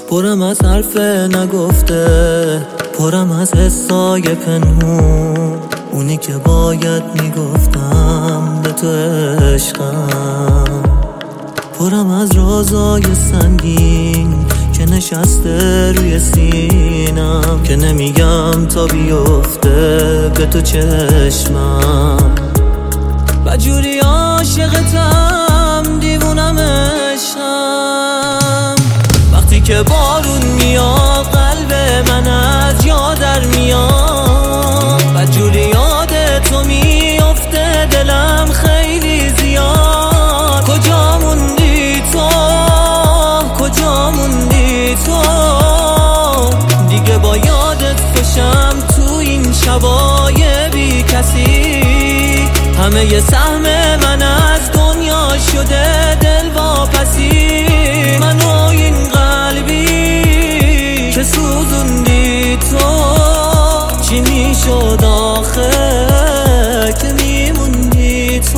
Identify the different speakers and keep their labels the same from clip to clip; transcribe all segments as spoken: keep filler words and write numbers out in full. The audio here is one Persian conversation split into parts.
Speaker 1: پرم از حرف نگفته، پرم از حسای پنهون، اونی که باید میگفتم به تو عشقم. پرم از رازای سنگین که نشسته روی سینم، که نمیگم تا بیفته به تو چشمم. و جوری عاشقتم، دیوونم عشقم. وقتی که بارون میاد قلب من از یاد در میاد، و جوری یاد تو میفته دلم خیلی زیاد. کجا موندی تو، کجا موندی تو، دیگه با یادت خوشم تو این شبای بی کسی. همه ی سهم من از دنیا شده دل واپسی. منو این قلبی که سوزوندی تو، چی میشد آخه که میموندی تو.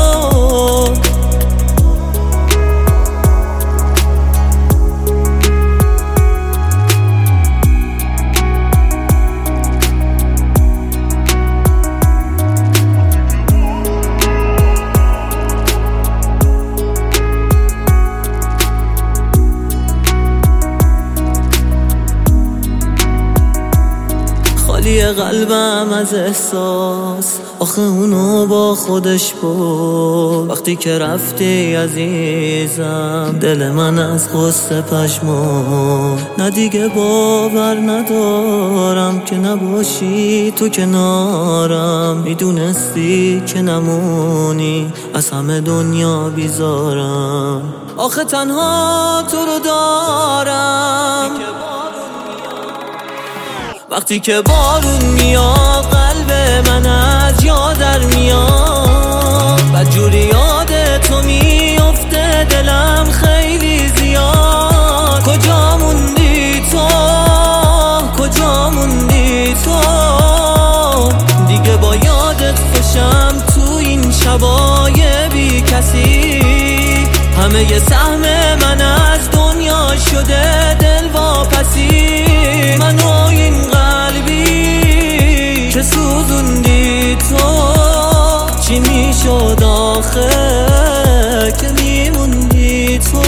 Speaker 1: خالی قلبم از احساس، آخه اونو با خودش بود. وقتی که رفتی عزیزم دل من از غصه پشمون. نه دیگه باور ندارم که نباشی تو کنارم. میدونستی که نمونی از همه دنیا بیزارم. آخه تنها تو رو دارم. وقتی که بارون میاد قلب من از یاد در میاد، و جوری یاد تو میفته دلم خیلی زیاد. کجا موندی تو، کجا موندی تو، دیگه با یادت خوشم تو این شبای بی کسی. همه ی سهم من از دنیا شده دل واپسی. منو این قلبی که سوزوندی تو، چی میشد آخه که میموندی تو.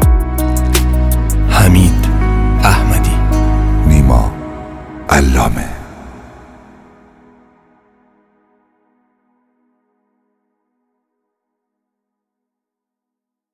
Speaker 2: حمید احمدی، نیما علامه.